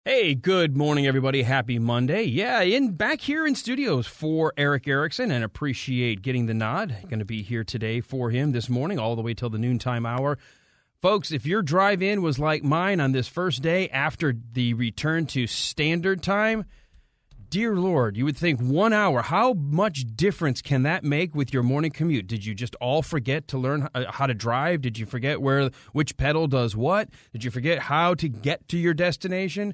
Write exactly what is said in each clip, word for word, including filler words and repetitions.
Hey, good morning, everybody. Happy Monday. Yeah, in back here in studios for Erick Erickson, and appreciate getting the nod. Going to be here today for him this morning, all the way till the noontime hour. Folks, if your drive-in was like mine on this first day after the return to standard time, dear Lord, you would think one hour, how much difference can that make with your morning commute? Did you just all forget to learn how to drive? Did you forget where which pedal does what? Did you forget how to get to your destination?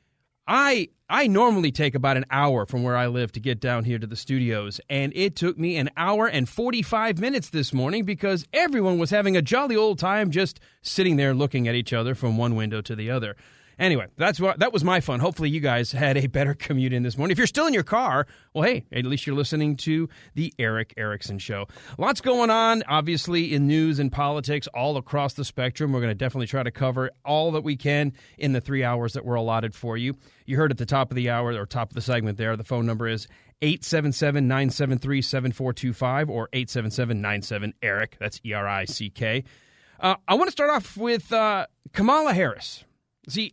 I I normally take about an hour from where I live to get down here to the studios, and it took me an hour and forty-five minutes this morning because everyone was having a jolly old time just sitting there looking at each other from one window to the other. Anyway, that's what that was my fun. Hopefully you guys had a better commute in this morning. If you're still in your car, well, hey, at least you're listening to the Erick Erickson Show. Lots going on, obviously, in news and politics all across the spectrum. We're going to definitely try to cover all that we can in the three hours that were allotted for you. You heard at the top of the hour, or top of the segment there, the phone number is eight seven seven, nine seven three, seven four two five or eight seven seven, nine seven, ERIC. That's E R I C K. Uh, I want to start off with uh, Kamala Harris. See,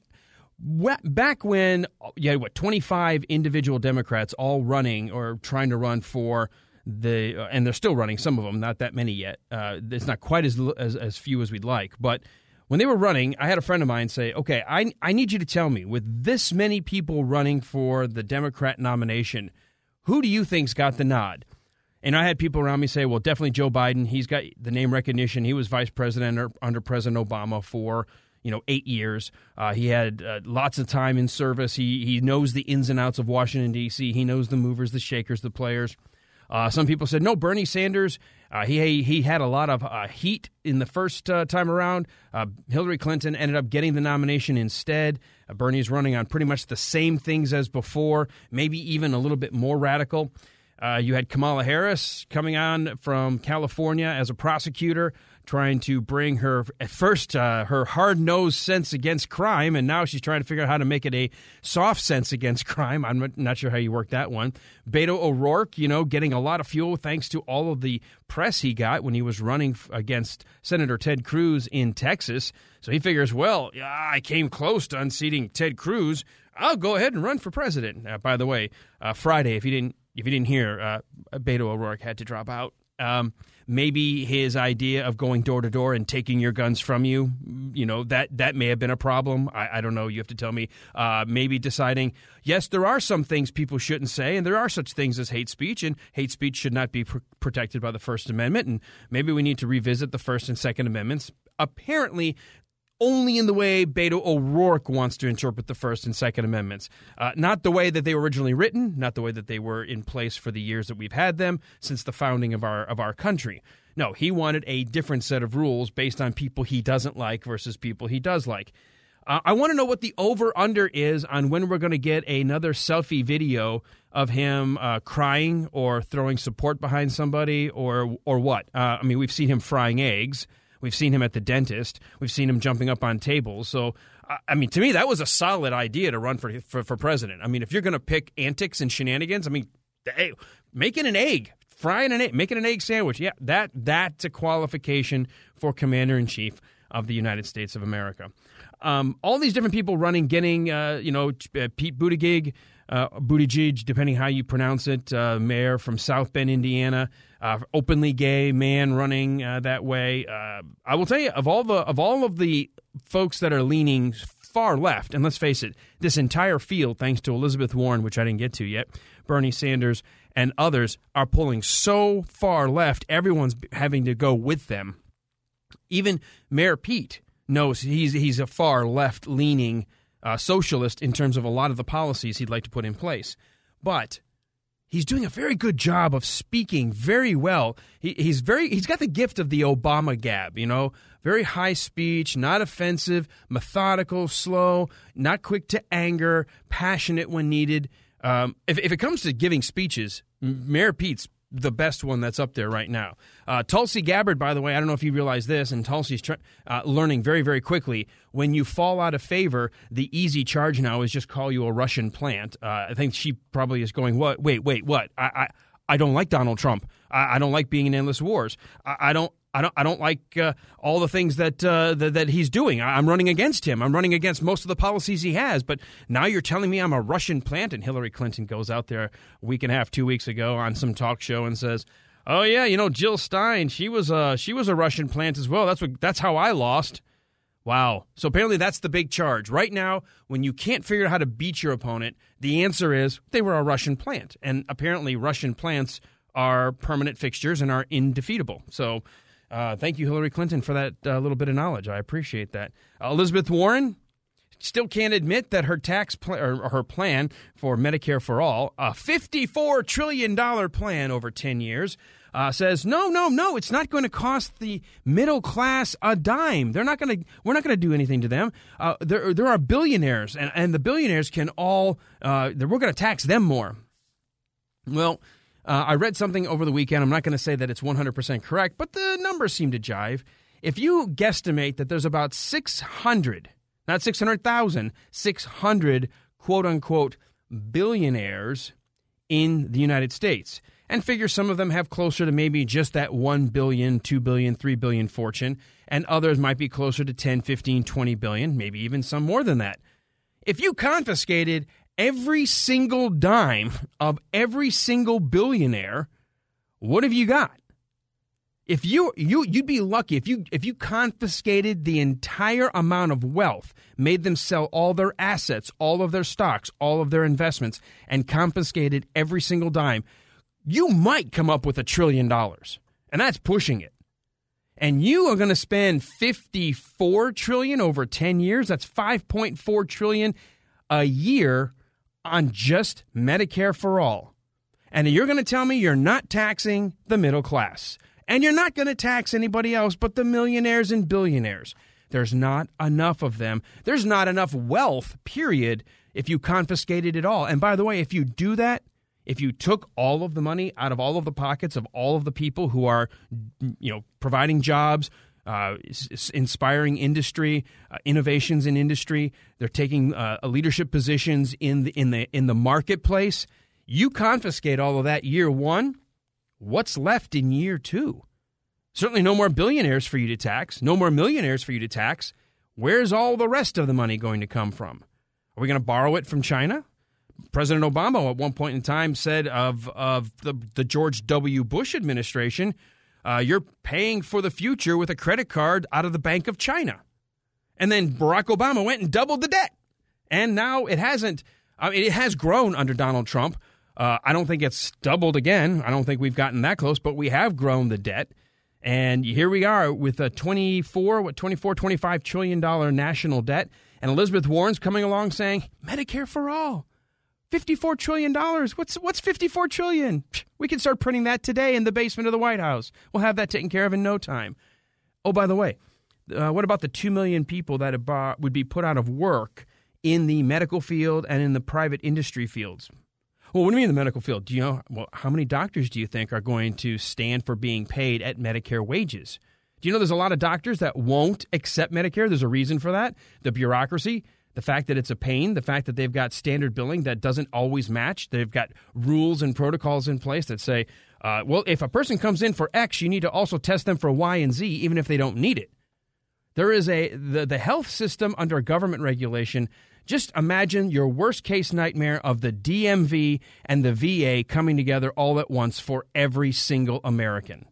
back when you had, what, twenty-five individual Democrats all running or trying to run for the, uh, and they're still running, some of them, not that many yet. Uh, it's not quite as, as as few as we'd like. But when they were running, I had a friend of mine say, okay, I, I need you to tell me, with this many people running for the Democrat nomination, who do you think's got the nod? And I had people around me say, well, definitely Joe Biden. He's got the name recognition. He was vice president under, under President Obama for you know, eight years. Uh, he had uh, lots of time in service. He he knows the ins and outs of Washington, D C. He knows the movers, the shakers, the players. Uh, some people said, no, Bernie Sanders, uh, he he had a lot of uh, heat in the first uh, time around. Uh, Hillary Clinton ended up getting the nomination instead. Uh, Bernie's running on pretty much the same things as before, maybe even a little bit more radical. Uh, you had Kamala Harris coming on from California as a prosecutor, trying to bring her, at first, uh, her hard-nosed sense against crime, and now she's trying to figure out how to make it a soft sense against crime. I'm not sure how you work that one. Beto O'Rourke, you know, getting a lot of fuel thanks to all of the press he got when he was running against Senator Ted Cruz in Texas. So he figures, well, I came close to unseating Ted Cruz. I'll go ahead and run for president. Uh, by the way, uh, Friday, if you didn't if you didn't hear, uh, Beto O'Rourke had to drop out. Um, maybe his idea of going door to door and taking your guns from you, you know, that, that may have been a problem. I, I don't know. You have to tell me. Uh, maybe deciding, yes, there are some things people shouldn't say, and there are such things as hate speech, and hate speech should not be pr- protected by the First Amendment, and maybe we need to revisit the First and Second Amendments. Apparently, only in the way Beto O'Rourke wants to interpret the First and Second Amendments. Uh, not the way that they were originally written, not the way that they were in place for the years that we've had them since the founding of our of our country. No, he wanted a different set of rules based on people he doesn't like versus people he does like. Uh, I want to know what the over-under is on when we're going to get another selfie video of him uh, crying or throwing support behind somebody or, or what. Uh, I mean, we've seen him frying eggs. We've seen him at the dentist. We've seen him jumping up on tables. So, I mean, to me, that was a solid idea to run for for, for president. I mean, if you're going to pick antics and shenanigans, I mean, hey, making an egg, frying an egg, making an egg sandwich, yeah, that that's a qualification for commander-in-chief of the United States of America. Um, all these different people running, getting, uh, you know, Pete Buttigieg, uh, Buttigieg, depending how you pronounce it, uh, mayor from South Bend, Indiana, uh, openly gay man running uh, that way. Uh, I will tell you, of all the of all of the folks that are leaning far left, and let's face it, this entire field, thanks to Elizabeth Warren, which I didn't get to yet, Bernie Sanders, and others are pulling so far left, everyone's having to go with them. Even Mayor Pete knows he's he's a far left-leaning uh, socialist in terms of a lot of the policies he'd like to put in place. But he's doing a very good job of speaking very well. He, he's very he's got the gift of the Obama gab, you know, very high speech, not offensive, methodical, slow, not quick to anger, passionate when needed. Um, if, if it comes to giving speeches, Mayor Pete's the best one that's up there right now. Uh, Tulsi Gabbard, by the way, I don't know if you realize this, and Tulsi's tr- uh, learning very, very quickly, when you fall out of favor, the easy charge now is just call you a Russian plant. Uh, I think she probably is going, what? Wait, wait, what? I, I, I don't like Donald Trump. I, I don't like being in endless wars. I, I don't I don't I don't like uh, all the things that, uh, that that he's doing. I'm running against him. I'm running against most of the policies he has. But now you're telling me I'm a Russian plant? And Hillary Clinton goes out there a week and a half, two weeks ago on some talk show and says, oh, yeah, you know, Jill Stein, she was a, she was a Russian plant as well. That's what that's how I lost. Wow. So apparently that's the big charge. Right now, when you can't figure out how to beat your opponent, the answer is they were a Russian plant. And apparently Russian plants are permanent fixtures and are indefeatable. So Uh, thank you, Hillary Clinton, for that uh, little bit of knowledge. I appreciate that. Uh, Elizabeth Warren still can't admit that her tax pl- or her plan for Medicare for All, a fifty-four trillion dollars plan over ten years, uh, says no, no, no. It's not going to cost the middle class a dime. They're not going to. We're not going to do anything to them. Uh, there, there are billionaires, and, and the billionaires can all. Uh, we're going to tax them more. Well. Uh, I read something over the weekend. I'm not going to say that it's one hundred percent correct, but the numbers seem to jive. If you guesstimate that there's about six hundred, not six hundred thousand, six hundred quote-unquote billionaires in the United States, and figure some of them have closer to maybe just that one billion, two billion, three billion fortune, and others might be closer to ten, fifteen, twenty billion, maybe even some more than that. If you confiscated every single dime of every single billionaire, what have you got? If you you you'd be lucky if you if you confiscated the entire amount of wealth, made them sell all their assets, all of their stocks, all of their investments, and confiscated every single dime, you might come up with a trillion dollars. And that's pushing it. And you are going to spend fifty-four trillion dollars over ten years. That's five point four trillion dollars a year on just Medicare for All. And you're going to tell me you're not taxing the middle class. And you're not going to tax anybody else but the millionaires and billionaires. There's not enough of them. There's not enough wealth, period, if you confiscated it all. And by the way, if you do that, if you took all of the money out of all of the pockets of all of the people who are, you know, providing jobs, Uh, inspiring industry, uh, innovations in industry. They're taking uh, leadership positions in the in the in the marketplace. You confiscate all of that year one. What's left in year two? Certainly, no more billionaires for you to tax. No more millionaires for you to tax. Where's all the rest of the money going to come from? Are we going to borrow it from China? President Obama at one point in time said of of the the George W. Bush administration, Uh, you're paying for the future with a credit card out of the Bank of China. And then Barack Obama went and doubled the debt. And now it hasn't, I mean, it has grown under Donald Trump. Uh, I don't think it's doubled again. I don't think we've gotten that close, but we have grown the debt. And here we are with a twenty-four, what, twenty-four, twenty-five trillion dollars national debt. And Elizabeth Warren's coming along saying, Medicare for all. fifty-four trillion dollars. What's what's fifty-four trillion dollars? We can start printing that today in the basement of the White House. We'll have that taken care of in no time. Oh, by the way, uh, what about the two million people that ab- would be put out of work in the medical field and in the private industry fields? Well, what do you mean the medical field? Do you know, well, how many doctors do you think are going to stand for being paid at Medicare wages? Do you know there's a lot of doctors that won't accept Medicare? There's a reason for that. The bureaucracy. The fact that it's a pain, the fact that they've got standard billing that doesn't always match. They've got rules and protocols in place that say, uh, well, if a person comes in for X, you need to also test them for Y and Z, even if they don't need it. There is a the, the health system under government regulation. Just imagine your worst case nightmare of the D M V and the V A coming together all at once for every single American.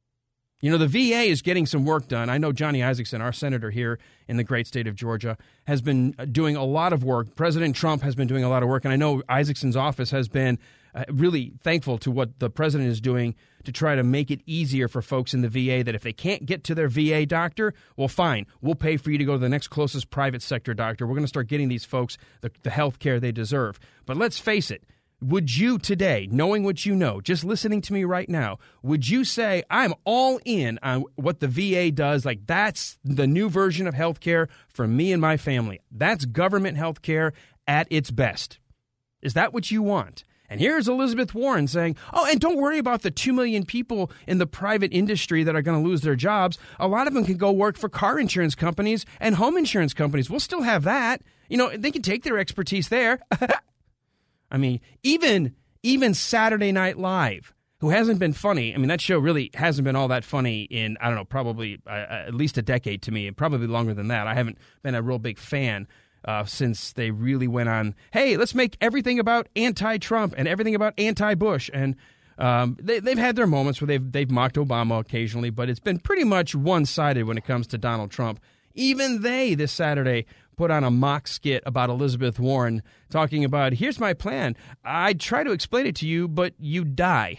You know, the V A is getting some work done. I know Johnny Isakson, our senator here in the great state of Georgia, has been doing a lot of work. President Trump has been doing a lot of work, and I know Isakson's office has been uh, really thankful to what the president is doing to try to make it easier for folks in the V A that if they can't get to their V A doctor, well, fine, we'll pay for you to go to the next closest private sector doctor. We're going to start getting these folks the, the health care they deserve. But let's face it. Would you today, knowing what you know, just listening to me right now, would you say, I'm all in on what the V A does? Like, that's the new version of healthcare for me and my family. That's government healthcare at its best. Is that what you want? And here's Elizabeth Warren saying, oh, and don't worry about the two million people in the private industry that are going to lose their jobs. A lot of them can go work for car insurance companies and home insurance companies. We'll still have that. You know, they can take their expertise there. I mean, even even Saturday Night Live, who hasn't been funny. I mean, that show really hasn't been all that funny in, I don't know, probably uh, at least a decade to me, and probably longer than that. I haven't been a real big fan uh, since they really went on, hey, let's make everything about anti-Trump and everything about anti-Bush. And um, they, they've had their moments where they've, they've mocked Obama occasionally, but it's been pretty much one-sided when it comes to Donald Trump. Even they, this Saturday, put on a mock skit about Elizabeth Warren, talking about, here's my plan. I try to explain it to you, but you die.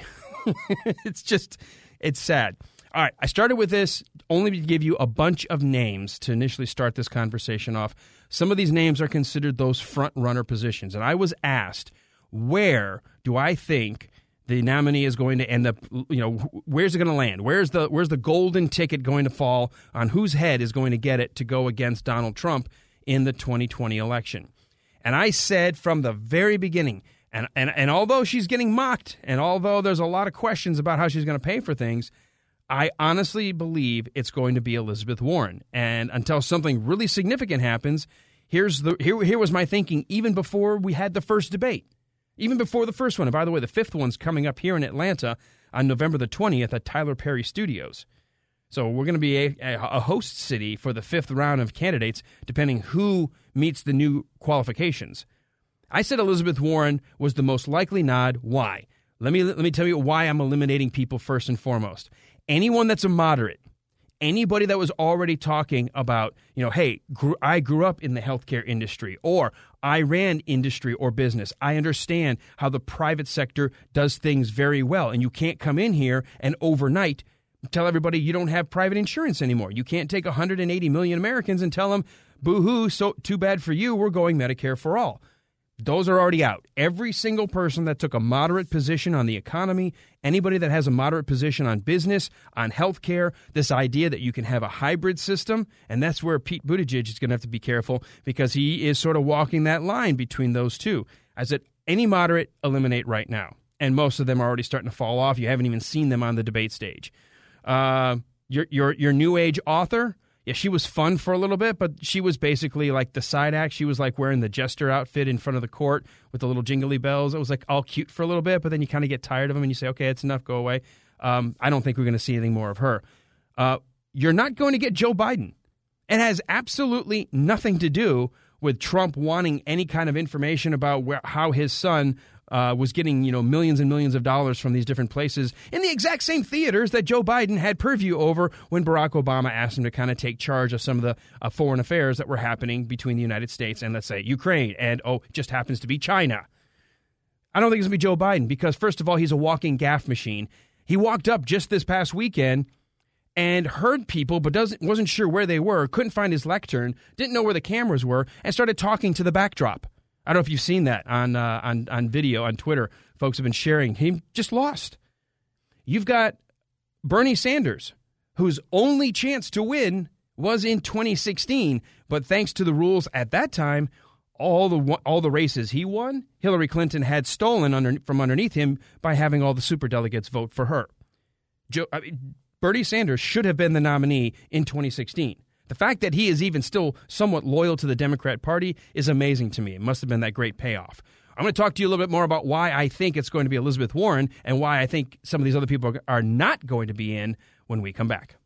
It's just, it's sad. All right, I started with this only to give you a bunch of names to initially start this conversation off. Some of these names are considered those front-runner positions, and I was asked, where do I think the nominee is going to end up, you know, where's it going to land? Where's the where's the golden ticket going to fall on whose head is going to get it to go against Donald Trump in the twenty twenty election? And I said from the very beginning, and, and, and although she's getting mocked, and although there's a lot of questions about how she's going to pay for things, I honestly believe it's going to be Elizabeth Warren. And until something really significant happens, here's the here, here was my thinking even before we had the first debate. Even before the first one. And by the way, the fifth one's coming up here in Atlanta on November the twentieth at Tyler Perry Studios. So we're going to be a, a host city for the fifth round of candidates, depending who meets the new qualifications. I said Elizabeth Warren was the most likely nod. Why? Let me let me tell you why I'm eliminating people first and foremost. Anyone that's a moderate, anybody that was already talking about, you know, hey, gr- I grew up in the healthcare industry, or I ran industry or business. I understand how the private sector does things very well, and you can't come in here and overnight tell everybody you don't have private insurance anymore. You can't take one hundred eighty million Americans and tell them, boo-hoo, so too bad for you, we're going Medicare for all. Those are already out. Every single person that took a moderate position on the economy, anybody that has a moderate position on business, on healthcare, this idea that you can have a hybrid system, and that's where Pete Buttigieg is going to have to be careful because he is sort of walking that line between those two. I said, any moderate, eliminate right now. And most of them are already starting to fall off. You haven't even seen them on the debate stage. Uh, your, your, your new age author, yeah, she was fun for a little bit, but she was basically like the side act. She was like wearing the jester outfit in front of the court with the little jingly bells. It was like all cute for a little bit, but then you kind of get tired of them and you say, okay, it's enough, go away. Um, I don't think we're going to see anything more of her. Uh, you're not going to get Joe Biden. It has absolutely nothing to do with Trump wanting any kind of information about where, how his son Uh, was getting, you know, millions and millions of dollars from these different places in the exact same theaters that Joe Biden had purview over when Barack Obama asked him to kind of take charge of some of the uh, foreign affairs that were happening between the United States and, let's say, Ukraine, and, oh, it just happens to be China. I don't think it's going to be Joe Biden because, first of all, he's a walking gaffe machine. He walked up just this past weekend and heard people but doesn't wasn't sure where they were, couldn't find his lectern, didn't know where the cameras were, and started talking to the backdrop. I don't know if you've seen that on uh, on on video, on Twitter. Folks have been sharing. He just lost. You've got Bernie Sanders, whose only chance to win was in twenty sixteen, but thanks to the rules at that time, all the all the races he won, Hillary Clinton had stolen under, from underneath him by having all the superdelegates vote for her. Joe, I mean, Bernie Sanders should have been the nominee in twenty sixteen. The fact that he is even still somewhat loyal to the Democrat Party is amazing to me. It must have been that great payoff. I'm going to talk to you a little bit more about why I think it's going to be Elizabeth Warren and why I think some of these other people are not going to be in when we come back.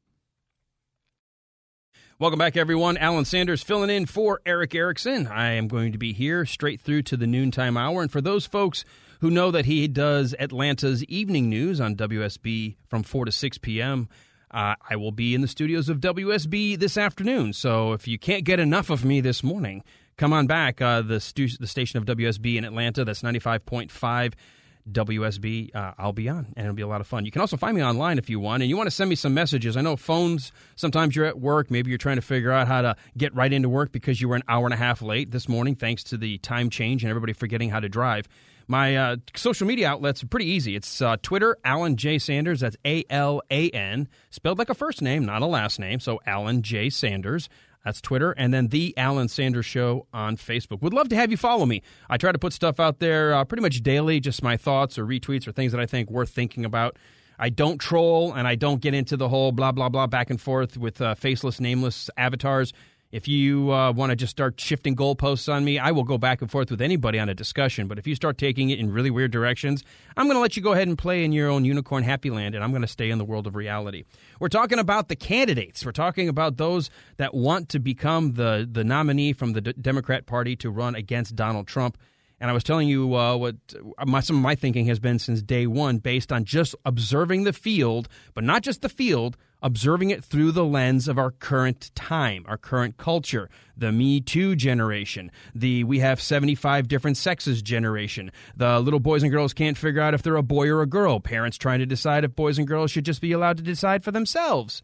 Welcome back, everyone. Alan Sanders filling in for Erick Erickson. I am going to be here straight through to the noontime hour. And for those folks who know that he does Atlanta's evening news on W S B from four to six p.m., Uh, I will be in the studios of W S B this afternoon, so if you can't get enough of me this morning, come on back. Uh, the, stu- the station of W S B in Atlanta, that's ninety-five point five W S B. Uh, I'll be on, and it'll be a lot of fun. You can also find me online if you want, and you want to send me some messages. I know phones, sometimes you're at work. Maybe you're trying to figure out how to get right into work because you were an hour and a half late this morning thanks to the time change and everybody forgetting how to drive. My uh, social media outlets are pretty easy. It's uh, Twitter, Alan J. Sanders. That's A L A N, spelled like a first name, not a last name. So Alan J. Sanders. That's Twitter. And then The Alan Sanders Show on Facebook. Would love to have you follow me. I try to put stuff out there uh, pretty much daily, just my thoughts or retweets or things that I think worth thinking about. I don't troll, and I don't get into the whole blah, blah, blah back and forth with uh, faceless, nameless avatars. If you uh, want to just start shifting goalposts on me, I will go back and forth with anybody on a discussion. But if you start taking it in really weird directions, I'm going to let you go ahead and play in your own unicorn happy land, and I'm going to stay in the world of reality. We're talking about the candidates. We're talking about those that want to become the, the nominee from the D- Democrat Party to run against Donald Trump. And I was telling you uh, what my, some of my thinking has been since day one, based on just observing the field, but not just the field, observing it through the lens of our current time, our current culture, the Me Too generation, the we have seventy-five different sexes generation, the little boys and girls can't figure out if they're a boy or a girl, parents trying to decide if boys and girls should just be allowed to decide for themselves.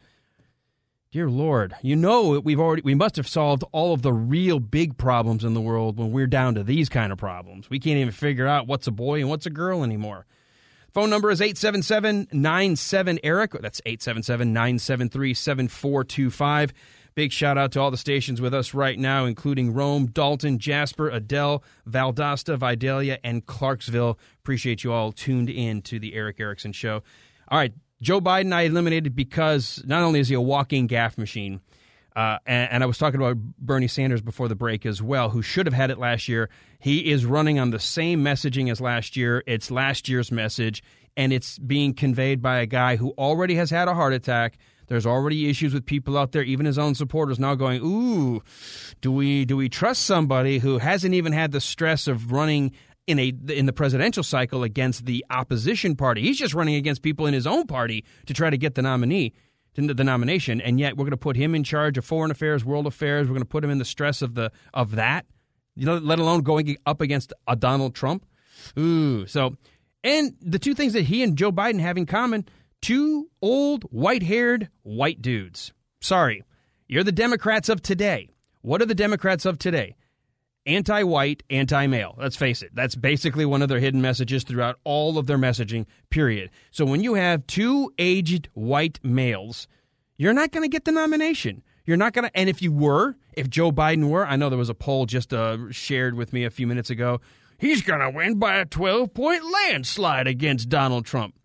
Dear Lord, you know we've already we must have solved all of the real big problems in the world when we're down to these kind of problems. We can't even figure out what's a boy and what's a girl anymore. Phone number is eight seven seven, nine seven, ERIC. That's eight seven seven, nine seven three, seven four two five. Big shout out to all the stations with us right now, including Rome, Dalton, Jasper, Adel, Valdosta, Vidalia, and Clarksville. Appreciate you all tuned in to the Erick Erickson Show. All right, Joe Biden I eliminated because not only is he a walking gaffe machine, Uh, and, and I was talking about Bernie Sanders before the break as well, who should have had it last year. He is running on the same messaging as last year. It's last year's message, and it's being conveyed by a guy who already has had a heart attack. There's already issues with people out there, even his own supporters, now going, ooh, do we do we trust somebody who hasn't even had the stress of running in a in the presidential cycle against the opposition party? He's just running against people in his own party to try to get the nominee. The nomination, and yet we're going to put him in charge of foreign affairs, world affairs. We're going to put him in the stress of the of that, you know, let alone going up against a Donald Trump. Ooh, so, and the two things that he and Joe Biden have in common: two old, white-haired, white dudes. Sorry, you're the Democrats of today. What are the Democrats of today? Anti-white, anti-male. Let's face it. That's basically one of their hidden messages throughout all of their messaging, period. So when you have two aged white males, you're not going to get the nomination. You're not going to, and if you were, if Joe Biden were, I know there was a poll just uh, shared with me a few minutes ago, he's going to win by a twelve-point landslide against Donald Trump.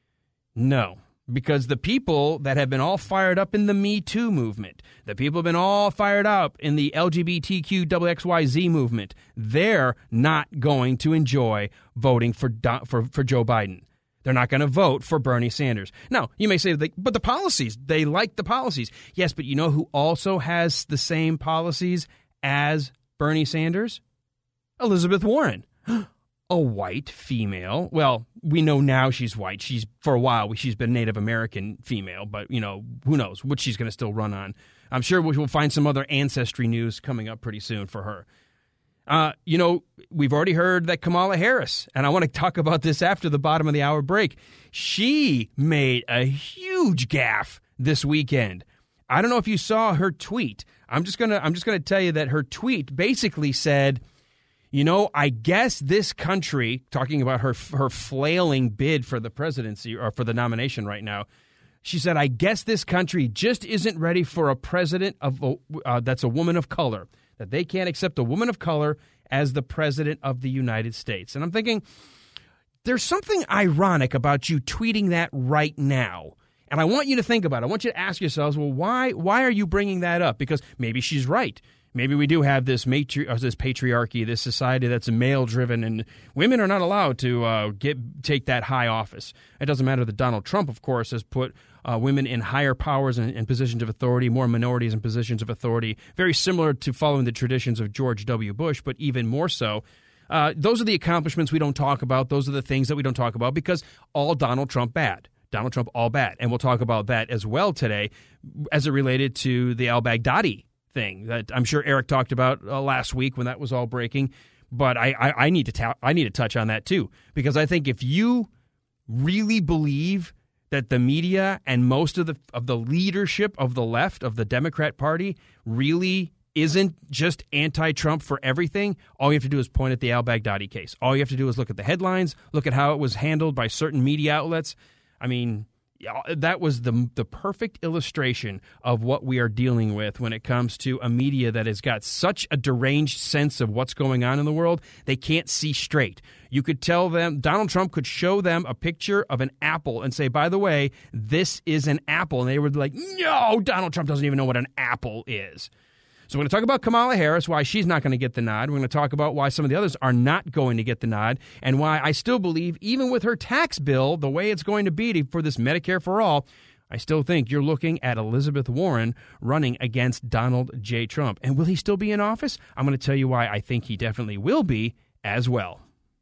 No. Because the people that have been all fired up in the Me Too movement, the people have been all fired up in the L G B T Q X Y Z movement, they're not going to enjoy voting for for, for Joe Biden. They're not going to vote for Bernie Sanders. Now, you may say, but the policies, they like the policies. Yes, but you know who also has the same policies as Bernie Sanders? Elizabeth Warren. A white female. Well, we know now she's white. She's for a while she's been Native American female, but you know who knows what she's going to still run on. I'm sure we'll find some other ancestry news coming up pretty soon for her. Uh, you know, we've already heard that Kamala Harris, and I want to talk about this after the bottom of the hour break. She made a huge gaffe this weekend. I don't know if you saw her tweet. I'm just gonna I'm just gonna tell you that her tweet basically said, you know, I guess this country, talking about her her flailing bid for the presidency or for the nomination right now, she said, I guess this country just isn't ready for a president of uh, that's a woman of color, that they can't accept a woman of color as the president of the United States. And I'm thinking, there's something ironic about you tweeting that right now. And I want you to think about it. I want you to ask yourselves, well, why why are you bringing that up? Because maybe she's right. Maybe we do have this matri- or this patriarchy, this society that's male-driven, and women are not allowed to uh, get take that high office. It doesn't matter that Donald Trump, of course, has put uh, women in higher powers and, and positions of authority, more minorities in positions of authority, very similar to following the traditions of George W. Bush, but even more so. Uh, those are the accomplishments we don't talk about. Those are the things that we don't talk about because all Donald Trump bad. Donald Trump all bad. And we'll talk about that as well today as it related to the al-Baghdadi thing that I'm sure Eric talked about uh, last week when that was all breaking, but I, I, I need to ta- I need to touch on that too, because I think if you really believe that the media and most of the of the leadership of the left of the Democrat Party really isn't just anti-Trump for everything, all you have to do is point at the al-Baghdadi case. All you have to do is look at the headlines, look at how it was handled by certain media outlets. I mean, that was the the perfect illustration of what we are dealing with when it comes to a media that has got such a deranged sense of what's going on in the world, they can't see straight. You could tell them, Donald Trump could show them a picture of an apple and say, by the way, this is an apple. And they would be like, no, Donald Trump doesn't even know what an apple is. So we're going to talk about Kamala Harris, why she's not going to get the nod. We're going to talk about why some of the others are not going to get the nod, and why I still believe, even with her tax bill, the way it's going to be for this Medicare for All, I still think you're looking at Elizabeth Warren running against Donald J. Trump. And will he still be in office? I'm going to tell you why I think he definitely will be as well.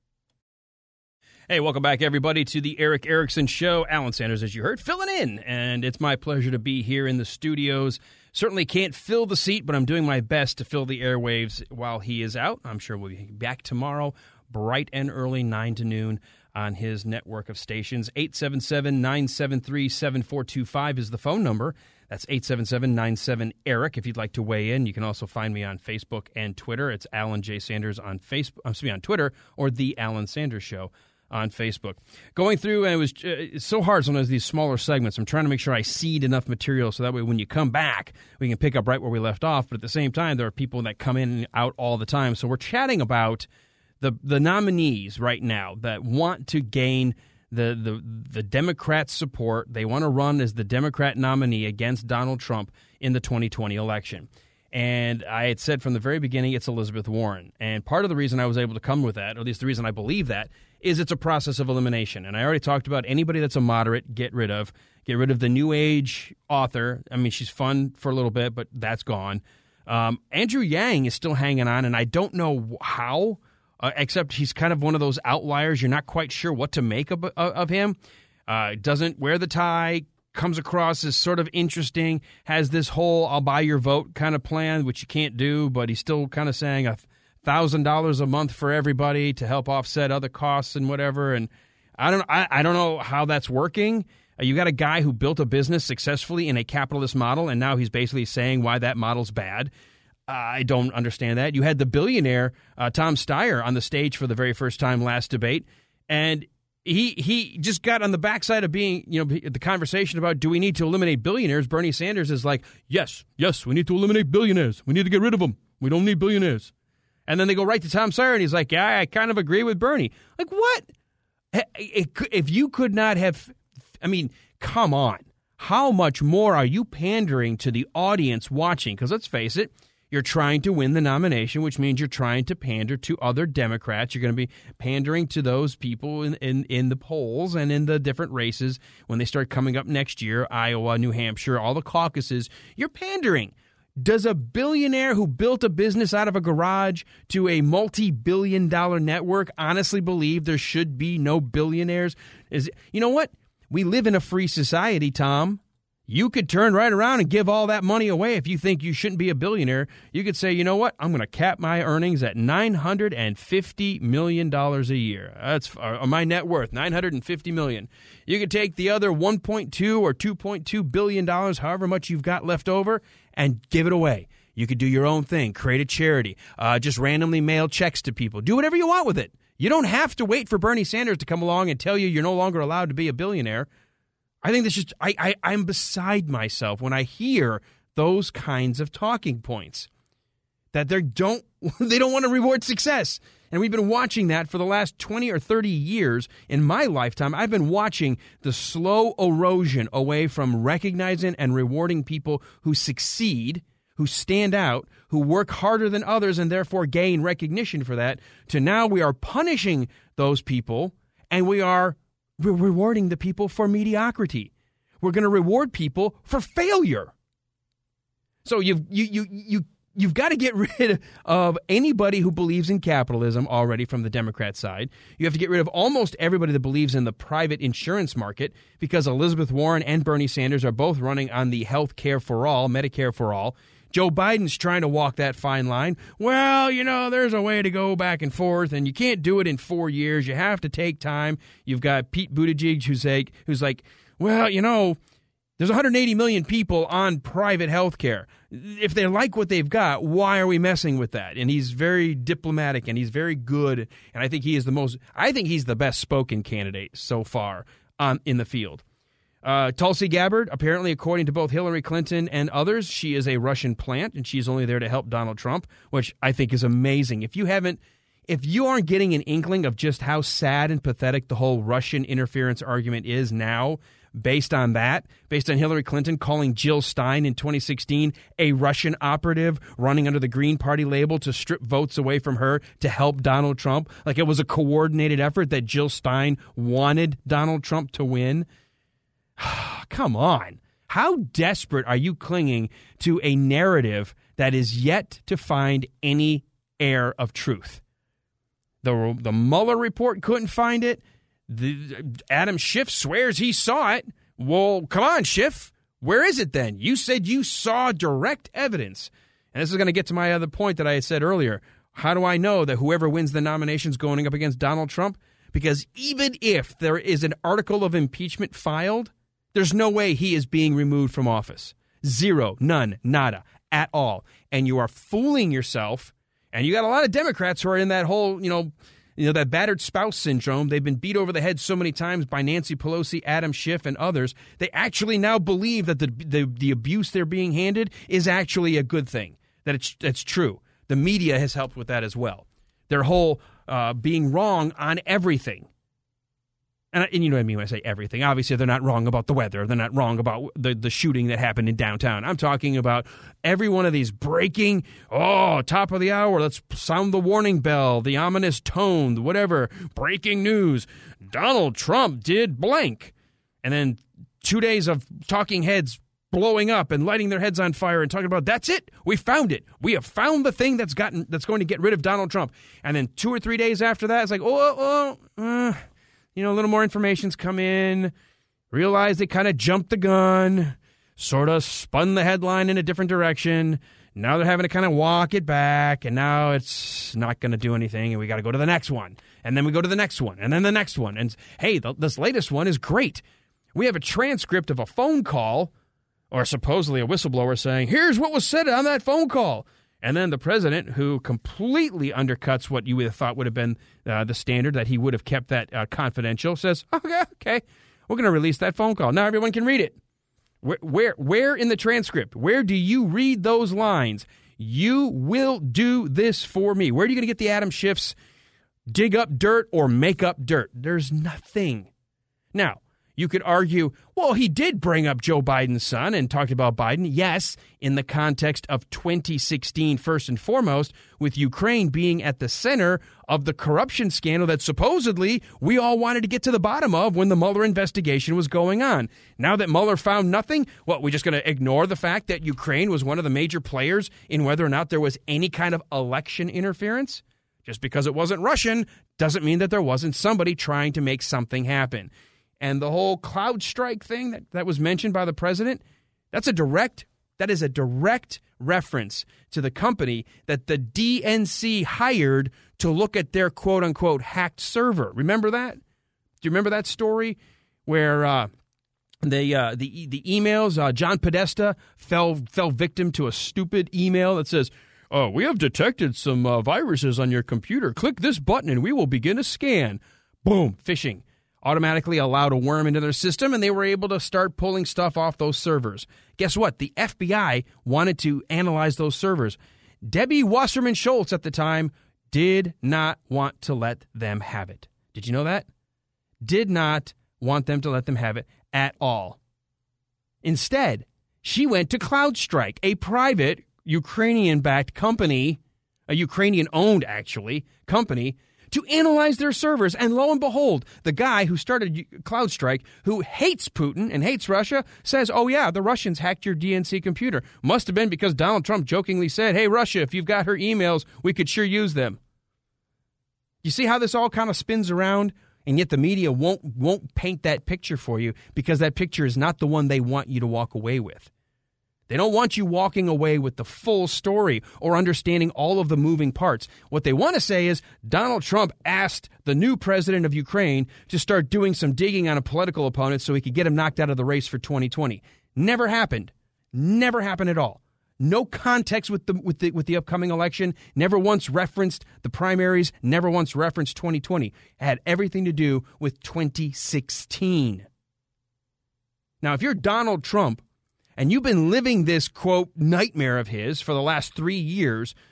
Hey, welcome back, everybody, to the Erick Erickson Show. Alan Sanders, as you heard, filling in, and it's my pleasure to be here in the studios. Certainly can't fill the seat, but I'm doing my best to fill the airwaves while he is out. I'm sure we'll be back tomorrow, bright and early, nine to noon, on his network of stations. eight seven seven, nine seven three, seven four two five is the phone number. That's eight seven seven, nine seven, ERIC if you'd like to weigh in. You can also find me on Facebook and Twitter. It's Alan J. Sanders on Facebook, excuse me, on Twitter, or The Alan Sanders Show on Facebook. Going through, and it was uh, it's so hard sometimes, these smaller segments. I'm trying to make sure I seed enough material so that way when you come back, we can pick up right where we left off. But at the same time, there are people that come in and out all the time. So we're chatting about the the nominees right now that want to gain the, the, the Democrats' support. They want to run as the Democrat nominee against Donald Trump in the twenty twenty election. And I had said from the very beginning it's Elizabeth Warren. And part of the reason I was able to come with that, or at least the reason I believe that, is it's a process of elimination. And I already talked about anybody that's a moderate, get rid of. Get rid of the New Age author. I mean, she's fun for a little bit, but that's gone. Um, Andrew Yang is still hanging on, and I don't know how, uh, except he's kind of one of those outliers. You're not quite sure what to make of, of him. Uh, doesn't wear the tie, comes across as sort of interesting, has this whole I'll buy your vote kind of plan, which you can't do, but he's still kind of saying a one thousand dollars a month for everybody to help offset other costs and whatever. And I don't I, I don't know how that's working. Uh, you got a guy who built a business successfully in a capitalist model, and now he's basically saying why that model's bad. Uh, I don't understand that. You had the billionaire, uh, Tom Steyer, on the stage for the very first time last debate, and He he just got on the backside of being, you know, the conversation about do we need to eliminate billionaires. Bernie Sanders is like, yes, yes, we need to eliminate billionaires. We need to get rid of them. We don't need billionaires. And then they go right to Tom Steyer, and he's like, yeah, I kind of agree with Bernie. Like, what? If you could not have, I mean, come on. How much more are you pandering to the audience watching? Because let's face it, you're trying to win the nomination, which means you're trying to pander to other Democrats. You're going to be pandering to those people in, in, in the polls and in the different races when they start coming up next year, Iowa, New Hampshire, all the caucuses. You're pandering. Does a billionaire who built a business out of a garage to a multi-billion dollar network honestly believe there should be no billionaires? Is you know what? We live in a free society, Tom. You could turn right around and give all that money away if you think you shouldn't be a billionaire. You could say, you know what, I'm going to cap my earnings at nine hundred fifty million dollars a year. That's uh, my net worth, nine hundred fifty million dollars. You could take the other one point two or two point two billion dollars, however much you've got left over, and give it away. You could do your own thing, create a charity, uh, just randomly mail checks to people. Do whatever you want with it. You don't have to wait for Bernie Sanders to come along and tell you you're no longer allowed to be a billionaire. I think this is, I, I, I'm beside myself when I hear those kinds of talking points, that they don't, they don't want to reward success. And we've been watching that for the last twenty or thirty years. In my lifetime, I've been watching the slow erosion away from recognizing and rewarding people who succeed, who stand out, who work harder than others and therefore gain recognition for that, to now we are punishing those people and we are We're rewarding the people for mediocrity. We're going to reward people for failure. So you've you you you you've got to get rid of anybody who believes in capitalism already from the Democrat side. You have to get rid of almost everybody that believes in the private insurance market, because Elizabeth Warren and Bernie Sanders are both running on the health care for all, Medicare for all. Joe Biden's trying to walk that fine line. Well, you know, there's a way to go back and forth, and you can't do it in four years. You have to take time. You've got Pete Buttigieg who's like, who's like, well, you know, there's one hundred eighty million people on private health care. If they like what they've got, why are we messing with that? And he's very diplomatic, and he's very good, and I think he is the most, I think he's the best spoken candidate so far um, in the field. Uh, Tulsi Gabbard, apparently, according to both Hillary Clinton and others, she is a Russian plant, and she's only there to help Donald Trump, which I think is amazing. If you haven't, if you aren't getting an inkling of just how sad and pathetic the whole Russian interference argument is now, based on that, based on Hillary Clinton calling Jill Stein in twenty sixteen a Russian operative running under the Green Party label to strip votes away from her to help Donald Trump, like it was a coordinated effort that Jill Stein wanted Donald Trump to win. Come on. How desperate are you clinging to a narrative that is yet to find any air of truth? The, the Mueller report couldn't find it. The, Adam Schiff swears he saw it. Well, come on, Schiff. Where is it then? You said you saw direct evidence. And this is going to get to my other point that I had said earlier. How do I know that whoever wins the nominations going up against Donald Trump? Because even if there is an article of impeachment filed, there's no way he is being removed from office. Zero, none, nada, at all. And you are fooling yourself. And you got a lot of Democrats who are in that whole, you know, you know, that battered spouse syndrome. They've been beat over the head so many times by Nancy Pelosi, Adam Schiff, and others. They actually now believe that the the, the abuse they're being handed is actually a good thing, that it's, it's true. The media has helped with that as well. Their whole uh, being wrong on everything. And, and you know what I mean when I say everything. Obviously, they're not wrong about the weather. They're not wrong about the, the shooting that happened in downtown. I'm talking about every one of these breaking, oh, top of the hour, let's sound the warning bell, the ominous tone, whatever, breaking news. Donald Trump did blank. And then two days of talking heads blowing up and lighting their heads on fire and talking about, that's it. We found it. We have found the thing that's gotten that's going to get rid of Donald Trump. And then two or three days after that, it's like, oh, oh, uh, you know, a little more information's come in, realize they kind of jumped the gun, sort of spun the headline in a different direction. Now they're having to kind of walk it back, and now it's not going to do anything, and we got to go to the next one. And then we go to the next one, and then the next one. And, hey, the, this latest one is great. We have a transcript of a phone call, or supposedly a whistleblower saying, here's what was said on that phone call. And then the president, who completely undercuts what you would have thought would have been uh, the standard, that he would have kept that uh, confidential, says, okay, okay, we're going to release that phone call. Now everyone can read it. Where, where, where in the transcript, where do you read those lines? You will do this for me. Where are you going to get the Adam Schiffs dig up dirt or make up dirt? There's nothing. Now, you could argue, well, he did bring up Joe Biden's son and talked about Biden. Yes, in the context of twenty sixteen, first and foremost, with Ukraine being at the center of the corruption scandal that supposedly we all wanted to get to the bottom of when the Mueller investigation was going on. Now that Mueller found nothing, what, we're just going to ignore the fact that Ukraine was one of the major players in whether or not there was any kind of election interference? Just because it wasn't Russian doesn't mean that there wasn't somebody trying to make something happen. And the whole CrowdStrike thing that, that was mentioned by the president, that's a direct, that is a direct reference to the company that the D N C hired to look at their quote-unquote hacked server. Remember that? Do you remember that story where uh, the, uh, the the emails, uh, John Podesta fell fell victim to a stupid email that says, oh, we have detected some uh, viruses on your computer. Click this button and we will begin a scan. Boom, phishing. Automatically allowed a worm into their system, and they were able to start pulling stuff off those servers. Guess what? The F B I wanted to analyze those servers. Debbie Wasserman Schultz at the time did not want to let them have it. Did you know that? Did not want them to let them have it at all. Instead, she went to CrowdStrike, a private Ukrainian-backed company, a Ukrainian-owned, actually, company, to analyze their servers. And lo and behold, the guy who started CrowdStrike, who hates Putin and hates Russia, says, oh yeah, the Russians hacked your D N C computer. Must have been because Donald Trump jokingly said, hey, Russia, if you've got her emails, we could sure use them. You see how this all kind of spins around? And yet the media won't won't paint that picture for you because that picture is not the one they want you to walk away with. They don't want you walking away with the full story or understanding all of the moving parts. What they want to say is Donald Trump asked the new president of Ukraine to start doing some digging on a political opponent so he could get him knocked out of the race for twenty twenty. Never happened. Never happened at all. No context with the with the with the upcoming election. Never once referenced the primaries. Never once referenced twenty twenty. It had everything to do with twenty sixteen. Now, if you're Donald Trump, and you've been living this, quote, nightmare of his for the last three years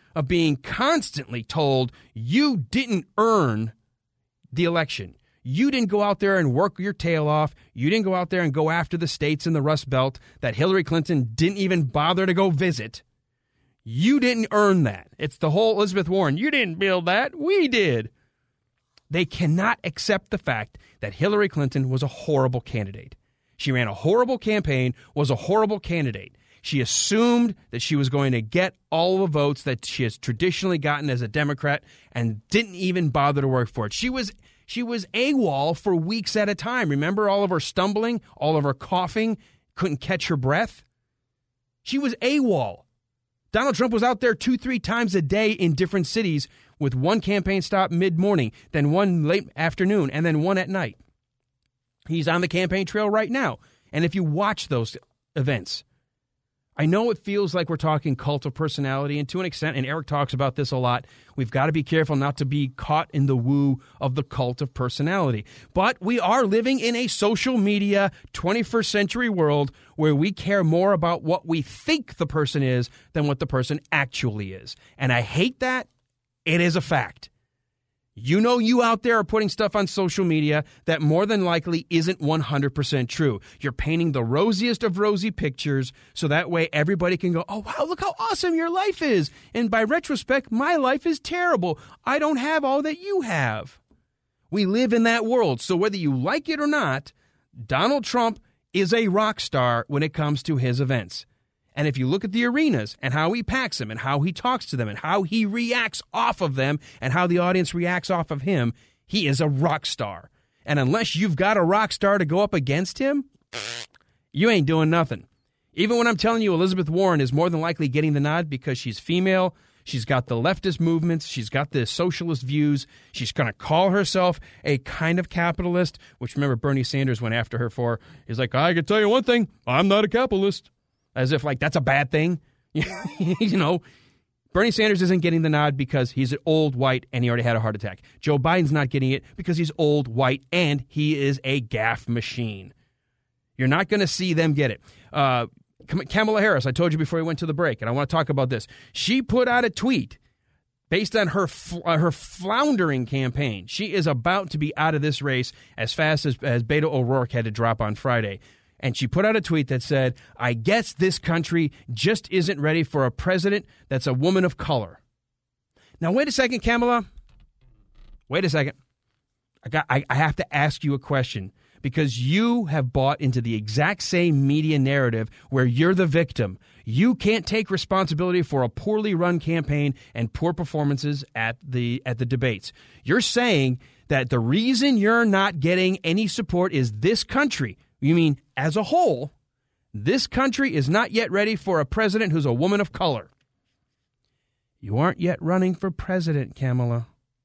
of being constantly told you didn't earn the election. You didn't go out there and work your tail off. You didn't go out there and go after the states in the Rust Belt that Hillary Clinton didn't even bother to go visit. You didn't earn that. It's the whole Elizabeth Warren. You didn't build that. We did. They cannot accept the fact that Hillary Clinton was a horrible candidate. She ran a horrible campaign, was a horrible candidate. She assumed that she was going to get all the votes that she has traditionally gotten as a Democrat and didn't even bother to work for it. She was she was AWOL for weeks at a time. Remember all of her stumbling, all of her coughing, couldn't catch her breath? She was AWOL. Donald Trump was out there two, three times a day in different cities with one campaign stop mid-morning, then one late afternoon, and then one at night. He's on the campaign trail right now. And if you watch those events, I know it feels like we're talking cult of personality, and to an extent, and Eric talks about this a lot, we've got to be careful not to be caught in the woo of the cult of personality. But we are living in a social media twenty-first century world where we care more about what we think the person is than what the person actually is. And I hate that. It is a fact. You know you out there are putting stuff on social media that more than likely isn't one hundred percent true. You're painting the rosiest of rosy pictures so that way everybody can go, oh, wow, look how awesome your life is. And by retrospect, my life is terrible. I don't have all that you have. We live in that world. So whether you like it or not, Donald Trump is a rock star when it comes to his events. And if you look at the arenas and how he packs them and how he talks to them and how he reacts off of them and how the audience reacts off of him, he is a rock star. And unless you've got a rock star to go up against him, you ain't doing nothing. Even when I'm telling you Elizabeth Warren is more than likely getting the nod because she's female, she's got the leftist movements, she's got the socialist views, she's going to call herself a kind of capitalist, which remember Bernie Sanders went after her for. He's like, I can tell you one thing, I'm not a capitalist. As if, like, that's a bad thing. You know, Bernie Sanders isn't getting the nod because he's old, white, and he already had a heart attack. Joe Biden's not getting it because he's old, white, and he is a gaffe machine. You're not going to see them get it. Uh, Kamala Harris, I told you before we went to the break, and I want to talk about this. She put out a tweet based on her uh, her floundering campaign. She is about to be out of this race as fast as, as Beto O'Rourke had to drop on Friday. And she put out a tweet that said, I guess this country just isn't ready for a president that's a woman of color. Now, wait a second, Kamala. Wait a second. I got. I, I have to ask you a question because you have bought into the exact same media narrative where you're the victim. You can't take responsibility for a poorly run campaign and poor performances at the at the debates. You're saying that the reason you're not getting any support is this country. You mean, as a whole, this country is not yet ready for a president who's a woman of color. You aren't yet running for president, Kamala.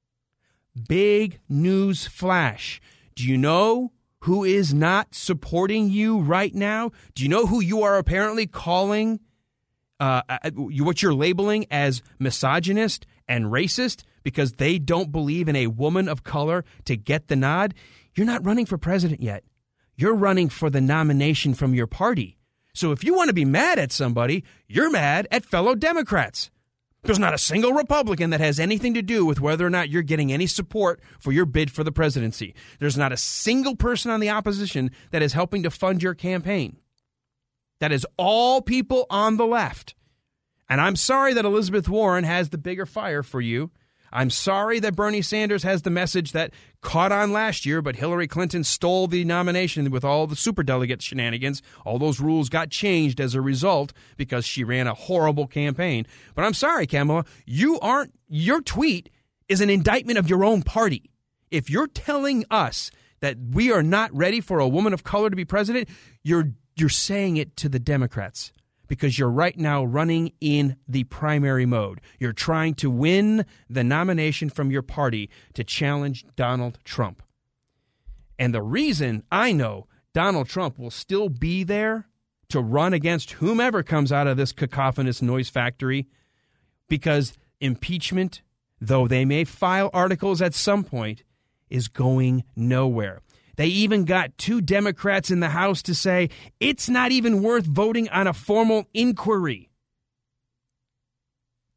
Big news flash. Do you know who is not supporting you right now? Do you know who you are apparently calling, uh, what you're labeling as misogynist and racist because they don't believe in a woman of color to get the nod? You're not running for president yet. You're running for the nomination from your party. So if you want to be mad at somebody, you're mad at fellow Democrats. There's not a single Republican that has anything to do with whether or not you're getting any support for your bid for the presidency. There's not a single person on the opposition that is helping to fund your campaign. That is all people on the left. And I'm sorry that Elizabeth Warren has the bigger fire for you. I'm sorry that Bernie Sanders has the message that caught on last year, but Hillary Clinton stole the nomination with all the superdelegate shenanigans. All those rules got changed as a result because she ran a horrible campaign. But I'm sorry, Kamala, you aren't. Your tweet is an indictment of your own party. If you're telling us that we are not ready for a woman of color to be president, you're you're saying it to the Democrats. Because you're right now running in the primary mode. You're trying to win the nomination from your party to challenge Donald Trump. And the reason I know Donald Trump will still be there to run against whomever comes out of this cacophonous noise factory, because impeachment, though they may file articles at some point, is going nowhere. They even got two Democrats in the House to say it's not even worth voting on a formal inquiry.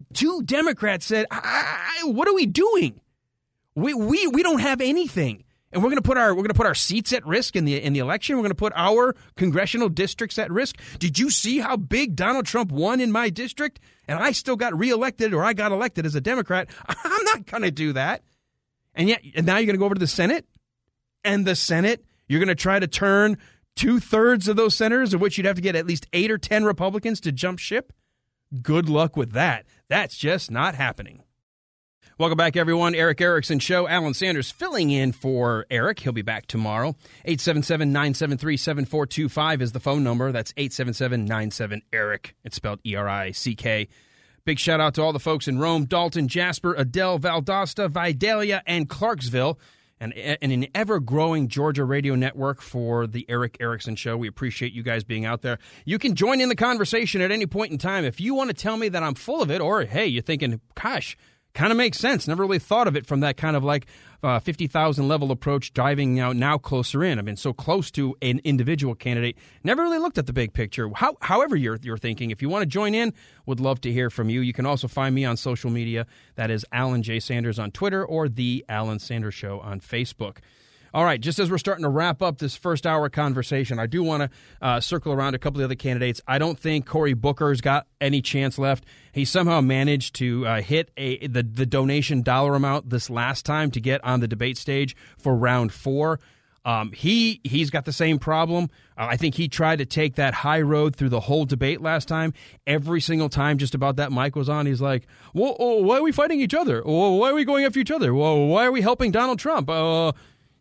two Democrats said, I, I, what are we doing? We, we, we don't have anything. And we're going to put our we're going to put our seats at risk in the in the election. We're going to put our congressional districts at risk. Did you see how big Donald Trump won in my district? And I still got reelected, or I got elected as a Democrat. I'm not going to do that. And yet, and now you're going to go over to the Senate, and the Senate, you're going to try to turn two thirds of those senators, of which you'd have to get at least eight or ten Republicans to jump ship. Good luck with that. That's just not happening. Welcome back, everyone. Erick Erickson Show. Alan Sanders filling in for Eric. He'll be back tomorrow. eight seven seven, nine seven three, seven four two five is the phone number. That's eight seven seven, nine seven, ERIC. It's spelled E R I C K. Big shout out to all the folks in Rome, Dalton, Jasper, Adel, Valdosta, Vidalia, and Clarksville, and, and an ever-growing Georgia radio network for the Erick Erickson Show. We appreciate you guys being out there. You can join in the conversation at any point in time. If you want to tell me that I'm full of it, or, hey, you're thinking, gosh, kind of makes sense. Never really thought of it from that kind of like uh, fifty thousand level approach, diving now, now closer in. I've been so close to an individual candidate. Never really looked at the big picture. How, however you're, you're thinking, if you want to join in, would love to hear from you. You can also find me on social media. That is Alan J. Sanders on Twitter or The Alan Sanders Show on Facebook. All right, just as we're starting to wrap up this first hour conversation, I do want to uh, circle around a couple of the other candidates. I don't think Cory Booker's got any chance left. He somehow managed to uh, hit a the, the donation dollar amount this last time to get on the debate stage for round four. Um, he, he's got the same problem. Uh, I think he tried to take that high road through the whole debate last time. Every single time just about that mic was on, he's like, well, oh, why are we fighting each other? Oh, why are we going after each other? Well, why are we helping Donald Trump? Uh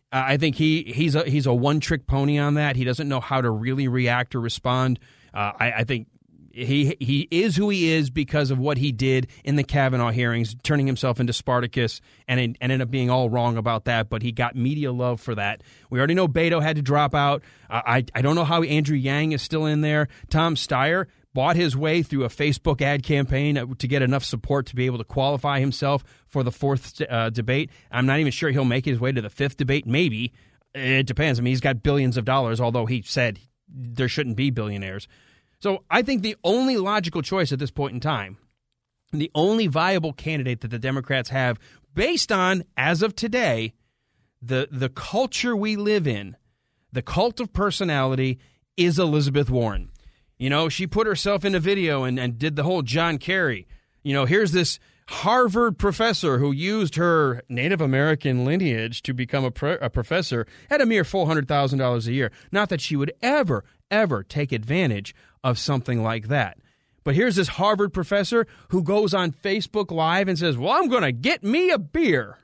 I think he he's a he's a one trick pony on that. He doesn't know how to really react or respond. Uh, I, I think he he is who he is because of what he did in the Kavanaugh hearings, turning himself into Spartacus, and it, ended up being all wrong about that. But he got media love for that. We already know Beto had to drop out. Uh, I I don't know how Andrew Yang is still in there. Tom Steyer bought his way through a Facebook ad campaign to get enough support to be able to qualify himself for the fourth uh, debate. I'm not even sure he'll make his way to the fifth debate. Maybe. It depends. I mean, he's got billions of dollars, although he said there shouldn't be billionaires. So I think the only logical choice at this point in time, the only viable candidate that the Democrats have based on, as of today, the the culture we live in, the cult of personality, is Elizabeth Warren. You know, she put herself in a video and, and did the whole John Kerry. You know, here's this Harvard professor who used her Native American lineage to become a, pro- a professor at a mere four hundred thousand dollars a year. Not that she would ever, ever take advantage of something like that. But here's this Harvard professor who goes on Facebook Live and says, well, I'm going to get me a beer.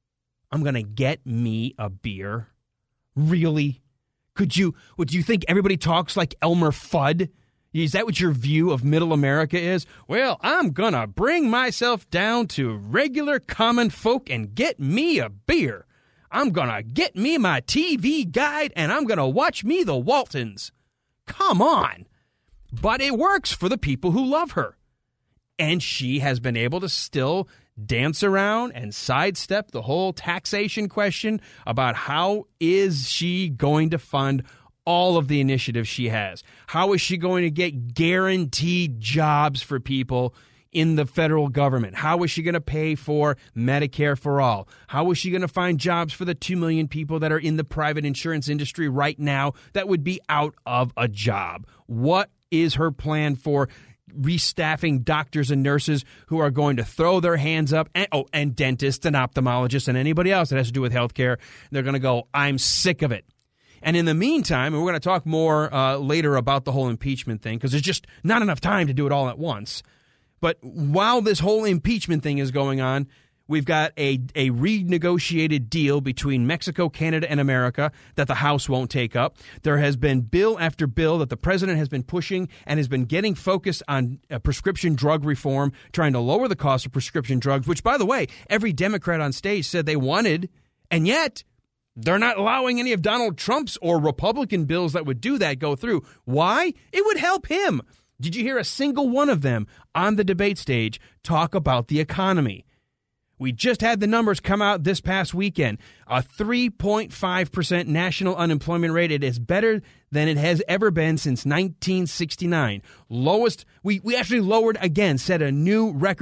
I'm going to get me a beer? Really? Could you, would you think everybody talks like Elmer Fudd? Is that what your view of middle America is? Well, I'm going to bring myself down to regular common folk and get me a beer. I'm going to get me my T V guide and I'm going to watch me the Waltons. Come on. But it works for the people who love her. And she has been able to still dance around and sidestep the whole taxation question about how is she going to fund all of the initiatives she has. How is she going to get guaranteed jobs for people in the federal government? How is she going to pay for Medicare for all? How is she going to find jobs for the two million people that are in the private insurance industry right now that would be out of a job? What is her plan for restaffing doctors and nurses who are going to throw their hands up, and, oh, and dentists and ophthalmologists and anybody else that has to do with healthcare? They're going to go, I'm sick of it. And in the meantime, and we're going to talk more uh, later about the whole impeachment thing, because there's just not enough time to do it all at once. But while this whole impeachment thing is going on, we've got a, a renegotiated deal between Mexico, Canada, and America that the House won't take up. There has been bill after bill that the president has been pushing and has been getting focused on uh, prescription drug reform, trying to lower the cost of prescription drugs, which, by the way, every Democrat on stage said they wanted, and yet they're not allowing any of Donald Trump's or Republican bills that would do that go through. Why? It would help him. Did you hear a single one of them on the debate stage talk about the economy? We just had the numbers come out this past weekend. A three point five percent national unemployment rate. It is better than it has ever been since nineteen sixty-nine. Lowest, we, we actually lowered again, set a new record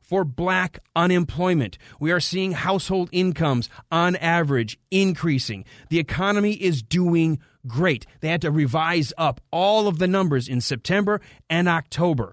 for black unemployment. We are seeing household incomes on average increasing. The economy is doing great. They had to revise up all of the numbers in September and October.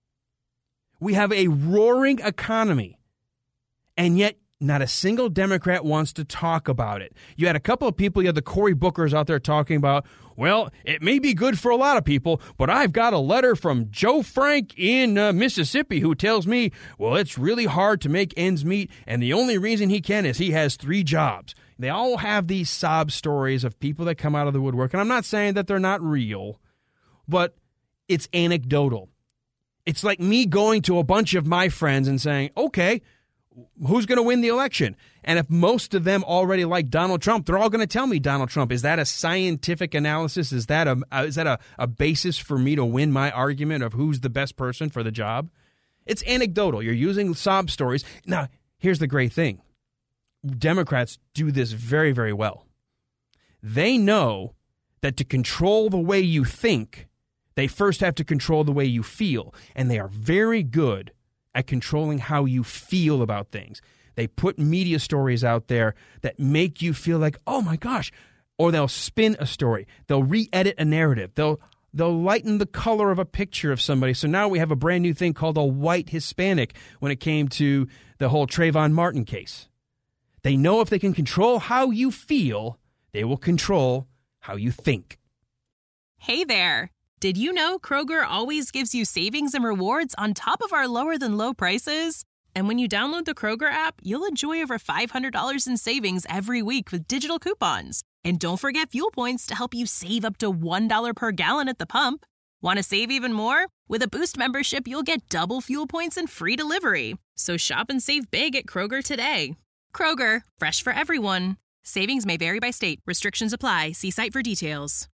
We have a roaring economy, and yet not a single Democrat wants to talk about it. You had a couple of people, you had the Cory Bookers out there talking about, well, it may be good for a lot of people, but I've got a letter from Joe Frank in uh, Mississippi who tells me, well, it's really hard to make ends meet, and the only reason he can is he has three jobs. They all have these sob stories of people that come out of the woodwork, and I'm not saying that they're not real, but it's anecdotal. It's like me going to a bunch of my friends and saying, okay, who's going to win the election? And if most of them already like Donald Trump, they're all going to tell me Donald Trump. Is that a scientific analysis? Is that a is that a, a basis for me to win my argument of who's the best person for the job? It's anecdotal. You're using sob stories. Now, here's the great thing. Democrats do this very, very well. They know that to control the way you think, they first have to control the way you feel. And they are very good at controlling how you feel about things. They put media stories out there that make you feel like, oh my gosh, or they'll spin a story. They'll re-edit a narrative. They'll they'll lighten the color of a picture of somebody. So now we have a brand new thing called a white Hispanic when it came to the whole Trayvon Martin case. They know if they can control how you feel, they will control how you think. Hey there. Did you know Kroger always gives you savings and rewards on top of our lower-than-low prices? And when you download the Kroger app, you'll enjoy over five hundred dollars in savings every week with digital coupons. And don't forget fuel points to help you save up to one dollar per gallon at the pump. Want to save even more? With a Boost membership, you'll get double fuel points and free delivery. So shop and save big at Kroger today. Kroger, fresh for everyone. Savings may vary by state. Restrictions apply. See site for details.